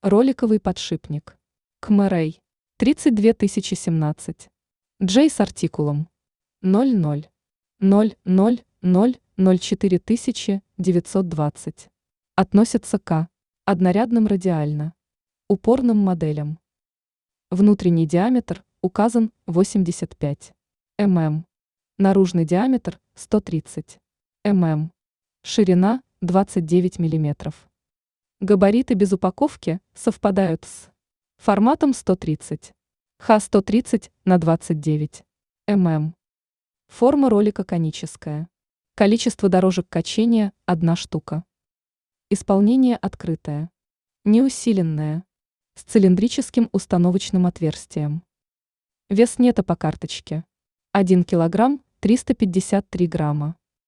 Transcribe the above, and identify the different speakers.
Speaker 1: Роликовый подшипник. Кмэрэй. 32 017. Джей с артикулом 000004 относится к однорядным радиально упорным моделям. Внутренний диаметр указан 85 мм. Наружный диаметр 130 мм. Ширина 29 мм. Габариты без упаковки совпадают с форматом 130 Х130 на 29 мм. Форма ролика коническая. Количество дорожек качения – 1 штука. Исполнение открытое. Неусиленное. С цилиндрическим установочным отверстием. Вес нета по карточке. 1 килограмм 353 грамма.